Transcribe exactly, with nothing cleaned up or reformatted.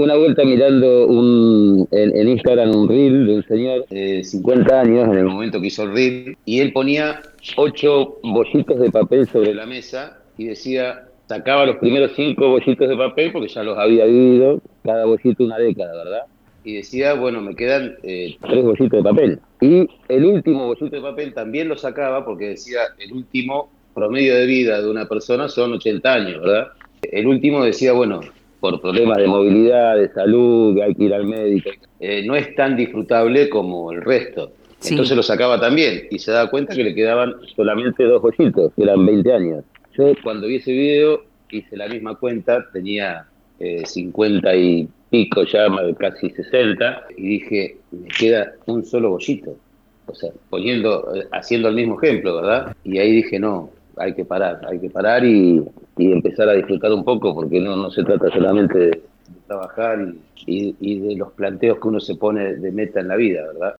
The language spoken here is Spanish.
una vuelta mirando un, en, en Instagram un reel de un señor de cincuenta años, en el momento que hizo el reel, y él ponía ocho bollitos de papel sobre la mesa y decía, sacaba los primeros cinco bollitos de papel porque ya los había vivido, cada bollito una década, ¿verdad? Y decía, bueno, me quedan eh, tres bollitos de papel. Y el último bollito de papel también lo sacaba porque decía, el último promedio de vida de una persona son ochenta años, ¿verdad? El último decía, bueno, por problemas de movilidad, de salud, que hay que ir al médico, eh, no es tan disfrutable como el resto. Sí. Entonces lo sacaba también y se daba cuenta que le quedaban solamente dos bollitos, que eran veinte años. Yo cuando vi ese video hice la misma cuenta, tenía eh, cincuenta y pico ya, casi sesenta, y dije, me queda un solo bollito. O sea, poniendo, eh, haciendo el mismo ejemplo, ¿verdad? Y ahí dije, no, hay que parar, hay que parar y, y empezar a disfrutar un poco, porque no, no se trata solamente de, de trabajar y, y, y de los planteos que uno se pone de meta en la vida, ¿verdad?